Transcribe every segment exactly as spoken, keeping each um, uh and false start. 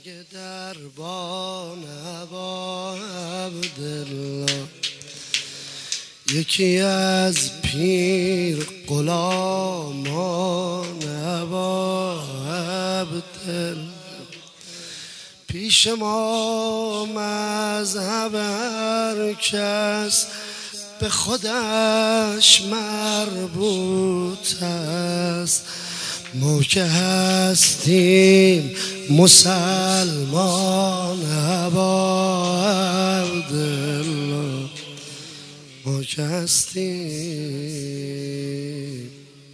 مگه دربان ابا عبدالله یکی از پیر غلامان ابا عبدالله پیش ما مذهب هر کس به خودش مربوط است، ما که هستیم مسلمان ابا عبدالله، ما که هستیم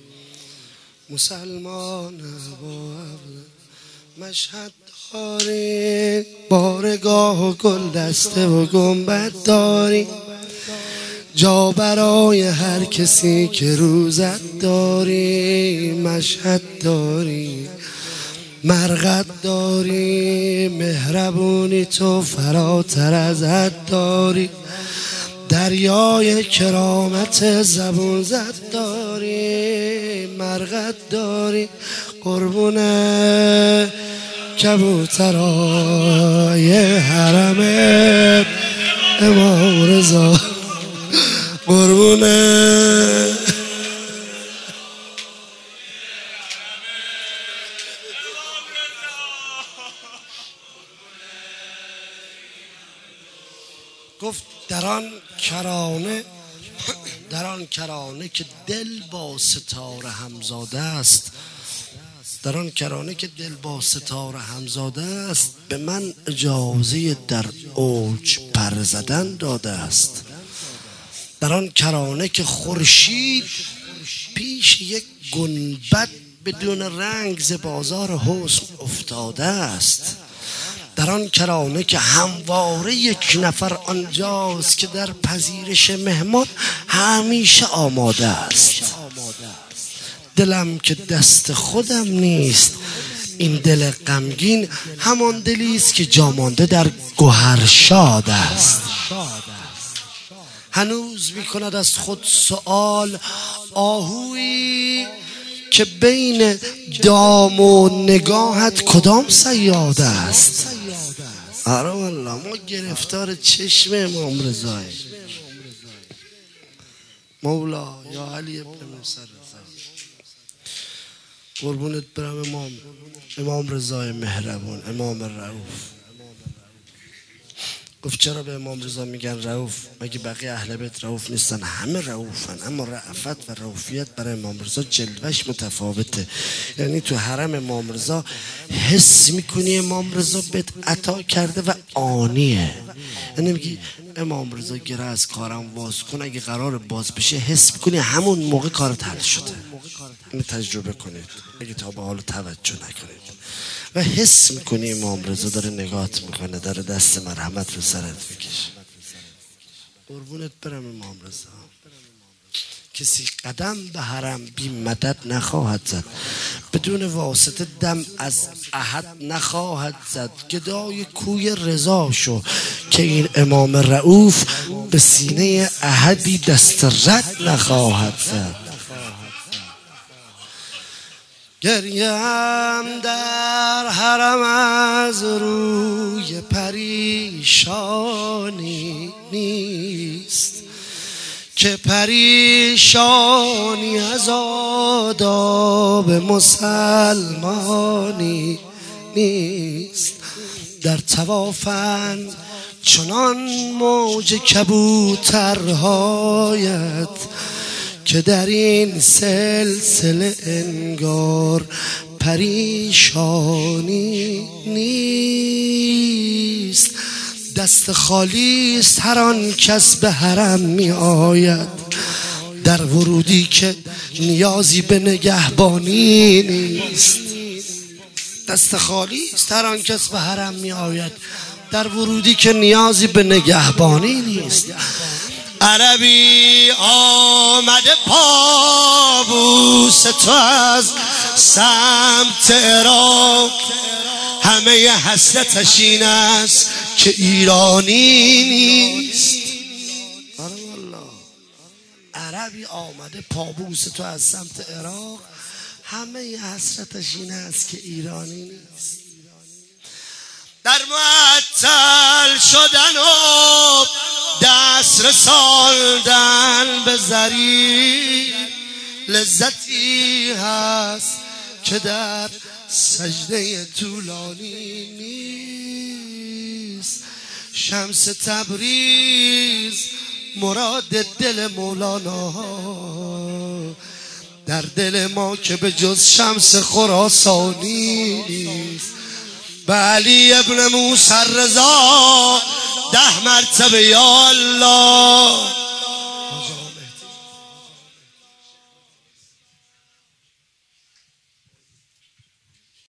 مسلمان ابا عبدالله. مشهد داریم بارگاه و گل دسته و گنبد داریم، جا برای هر کسی که روزت داری. مشهد داری مرقد داری، مهربونی تو فراتر از حد داری، دریای کرامت زبون زد داری. مرقد داری قربونه کبوترای حرم امام رضا، قربونه گفت در آن کرانه در آن کرانه که دل با ستاره همزاده است، در آن کرانه که دل با ستاره همزاده است، به من اجازه در اوج پر زدن داده است. در آن کرانه که خورشید پیش یک گنبد بدون رنگ ز بازار حسن افتاده است. در آن کرانه که همواره یک نفر آنجاست که در پذیرش مهمان همیشه آماده است. دلم که دست خودم نیست، این دل غمگین همان دلی است که جامانده در گوهرشاد است. هنوز میکند از خود سؤال آهویی که بین دام و نگاهت کدام صیاد است. آره والله ما گرفتار چشم امام رضا، مولا یا علی ابن موسی رضا. قربونت برم امام امام رضا مهربون، امام رؤوف. گفت چرا به امام رضا میگن رؤوف؟ مگه بقیه اهل بیت رؤوف نیستن؟ همه رؤوفن، اما رأفت و رؤوفیت برای امام رضا جلوش متفاوته. یعنی تو حرم امام رضا حس میکنی امام رضا بهت عطا کرده و آنیه. یعنی میگی امام رضا گره از کارم باز کن، اگه قرار باز بشه حس میکنی همون موقع کارت حل شده. اینو تجربه کنید اگه تا به حال توجه نکنید و حس میکنی امام رضا داره نگاهت میکنه، داره دست مرحمت رو سرت میکشه. قربونت برم امام رضا. کسی قدم به حرم بی مدد نخواهد زد، بدون واسطه دم از احد نخواهد زد. گدای کوی رضا شو که این امام رؤوف به سینه احدی دست رد نخواهد زد. گریم در حرم از روی پریشانی نیست، که پریشانی از آداب مسلمانی نیست. در طوافند چنان موج کبوترهایت که در این سلسله انگار پریشانی نیست. دست خالی است هر آن کس به حرم می آید، در ورودی که نیازی به نگهبانی نیست. دست خالی است هر آن کس به حرم می آید، در ورودی که نیازی به نگهبانی نیست. عربی آمده پابوس تو از سمت عراق، همه حسرتش این است که ایرانی نیست. آره والله عربی آمده پابوس تو از سمت عراق، همه حسرتش این است که ایرانی نیست. در معطل شدن و دست رساندن به زری لذتی هست که در سجده طولانی نیست. شمس تبریز مراد دل مولانا، در دل ما که به جز شمس خراسانی نیست. به علی ابن موسی رضا ده مرتبه یا الله